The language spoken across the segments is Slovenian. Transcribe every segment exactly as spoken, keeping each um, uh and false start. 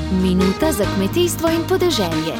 Minuta za kmetijstvo in podeželje.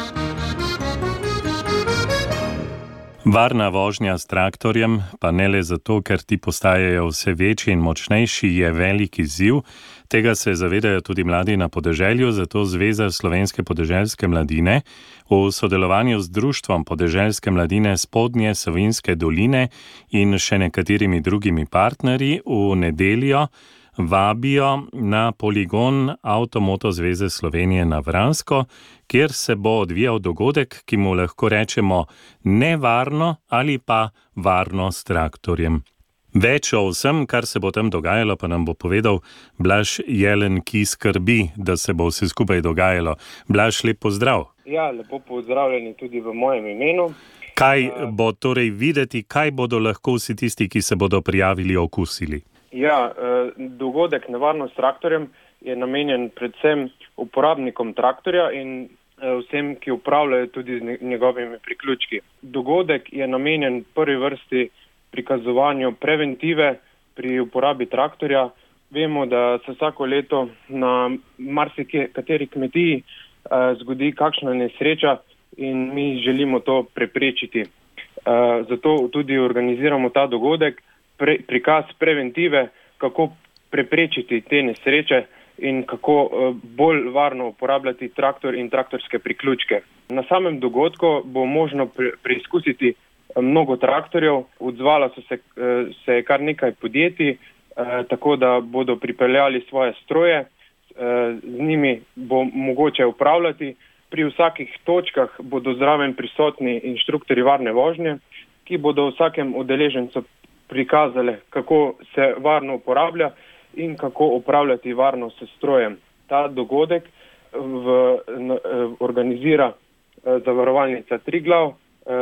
Varna vožnja s traktorjem, pa ne le zato, ker ti postajajo vse večji in močnejši, je velik izziv. Tega se zavedajo tudi mladi na podeželju, zato Zveza slovenske podeželske mladine v sodelovanju z Društvom podeželske mladine Spodnje Savinjske doline in še nekaterimi drugimi partnerji v nedeljo vabijo na poligon Avtomoto zveze Slovenije na Vransko, kjer se bo odvijal dogodek, ki mu lahko rečemo nevarno ali pa varno s traktorjem. Več o vsem, kar se bo tam dogajalo, pa nam bo povedal Blaž Jelen, ki skrbi, da se bo vse skupaj dogajalo. Blaž, lep pozdrav. Ja, lepo pozdravljeni tudi v mojem imenu. Kaj bo torej videti, kaj bodo lahko vsi tisti, ki se bodo prijavili, okusili? Ja, dogodek Nevarno s traktorjem je namenjen predvsem uporabnikom traktorja in vsem, ki upravljajo tudi z njegovimi priključki. Dogodek je namenjen prvi vrsti prikazovanju preventive pri uporabi traktorja. Vemo, da se vsako leto na marsikateri kmetiji zgodi kakšna nesreča in mi želimo to preprečiti. Zato tudi organiziramo ta dogodek, Pre, prikaz preventive, kako preprečiti te nesreče in kako uh, bolj varno uporabljati traktor in traktorske priključke. Na samem dogodku bo možno pre, preizkusiti mnogo traktorjev, odzvala so se, uh, se kar nekaj podjetij, uh, tako da bodo pripeljali svoje stroje, uh, z njimi bo mogoče upravljati. Pri vsakih točkah bodo zraven prisotni inštruktorji varne vožnje, ki bodo vsakem udeležencu prikazali, kako se varno uporablja in kako upravljati varno s strojem. Ta dogodek v, v, organizira zavarovalnica Triglav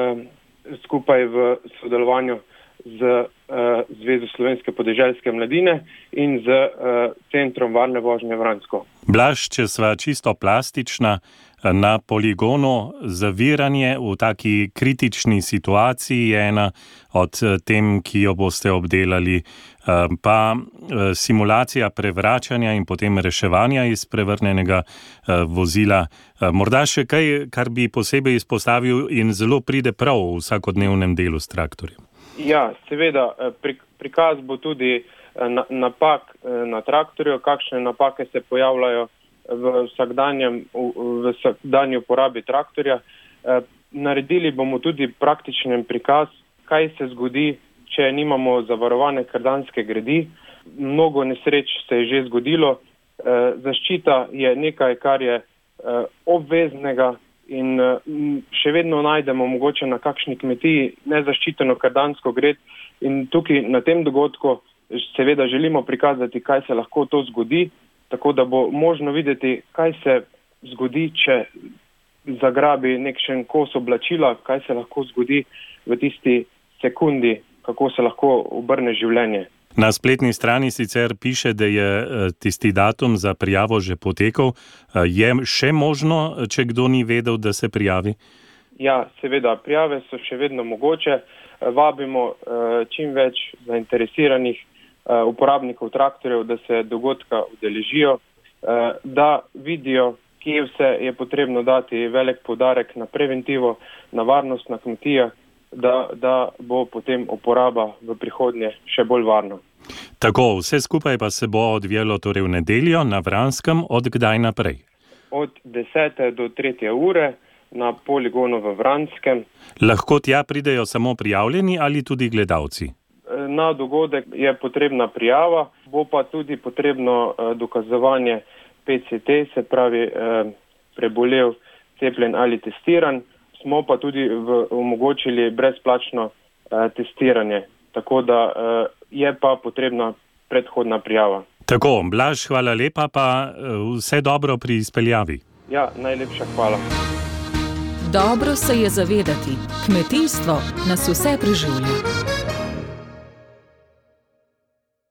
skupaj v sodelovanju z Zvezo slovenske podeželske mladine in z Centrom varne vožnje Vransko. Blaž, če sva čisto plastična, na poligonu zaviranje v taki kritični situaciji je ena od tem, ki jo boste obdelali, pa simulacija prevračanja in potem reševanja iz prevrnjenega vozila. Morda še kaj, kar bi posebej izpostavil in zelo pride prav v vsakodnevnem delu s traktorjem. Ja, seveda, prikaz bo tudi napak na traktorju, kakšne napake se pojavljajo v vsakdanjem, v vsakdanji uporabi traktorja. Naredili bomo tudi praktičen prikaz, kaj se zgodi, če nimamo zavarovane kardanske gredi. Mnogo nesreč se je že zgodilo. Zaščita je nekaj, kar je obveznega in še vedno najdemo mogoče na kakšni kmetiji nezaščiteno kardansko gred. In tukaj na tem dogodku seveda želimo prikazati, kaj se lahko to zgodi, tako da bo možno videti, kaj se zgodi, če zagrabi nekšen kos oblačila, kaj se lahko zgodi v tisti sekundi, kako se lahko obrne življenje. Na spletni strani sicer piše, da je tisti datum za prijavo že potekal. Je še možno, če kdo ni vedel, da se prijavi? Ja, seveda, prijave so še vedno mogoče. Vabimo čim več zainteresiranih uporabnikov traktorjev, da se dogodka udeležijo, da vidijo, kje vse je potrebno dati velik poudarek na preventivo, na varnost na kmetijah, da, da bo potem uporaba v prihodnje še bolj varna. Tako, vse skupaj pa se bo odvijalo torej v nedeljo na Vranskem, od kdaj naprej? Od desete do tretje ure na poligonu v Vranskem. Lahko tja pridejo samo prijavljeni ali tudi gledalci? Na dogodek je potrebna prijava, bo pa tudi potrebno dokazovanje P C T, se pravi prebolel, cepljen ali testiran. Smo pa tudi v, omogočili brezplačno testiranje, tako da je pa potrebna predhodna prijava. Tako, Blaž, hvala lepa, pa vse dobro pri izpeljavi. Ja, najlepša hvala. Dobro se je zavedati, kmetijstvo nas vse preživlja.